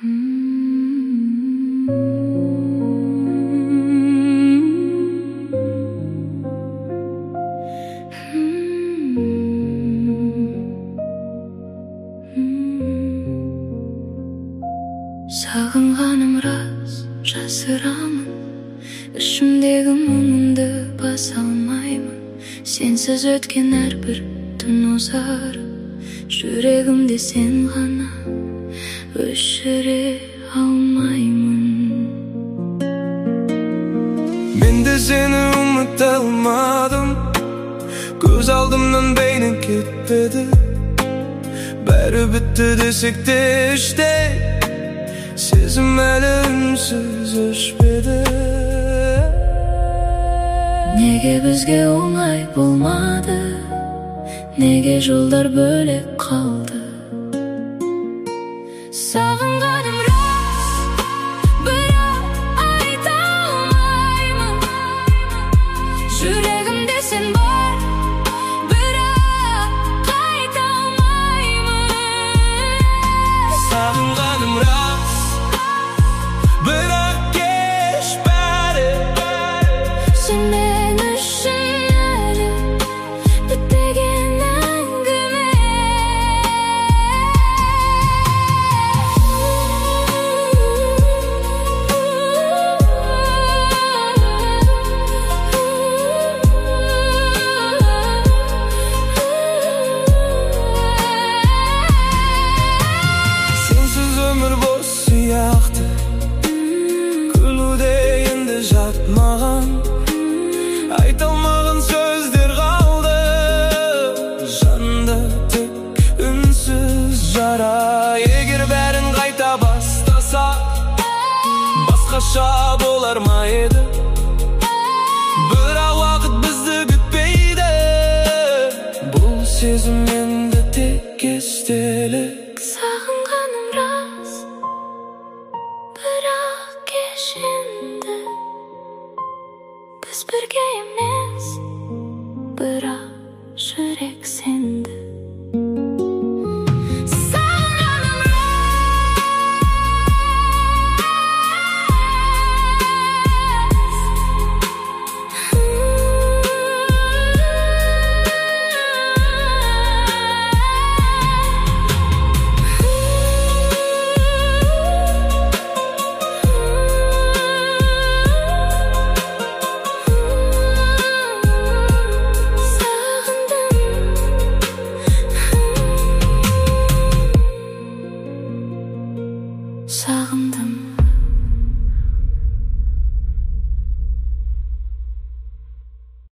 Sағынғаным рас, жасырамын. Ішімдегі мұңымды баса алмаймын. Сенсіз өткен әрбір түн озары, жүрегімде сен ғана, өшіре алмаймын. Мен де сені ұмыта алмадым, көз алдымнан бейнең кетпеді. Бәрі бітті десек те іштей, сезім әлі үнсіз өшпеді. Неге бізге оңай болмады, неге жолдар бөлек қалды? Сағынғаным рас, бірақ айта алмаймын. Жүрегімде сен бар, бірақ қайта алмаймын. Сағынғаным рас, бірақ кеш бәрі. Сен мен үшін әлі бітпеген әңгіме. Сенсіз өмір бос сияқты, күлуде енді жатмаған. Айта алмаған сөздер қалды, жанды тек үнсіз жара. Егер бәрін қайта бастаса, басқаша болар ма еді? Бірақ уақыт бізді күтпейді, бұл сезім енді тек естелік. Сағынғаным рас, бірақ кеш енді. Біз бірге емес, бірақ жүрек сенді. Сағынғаным Сағындым.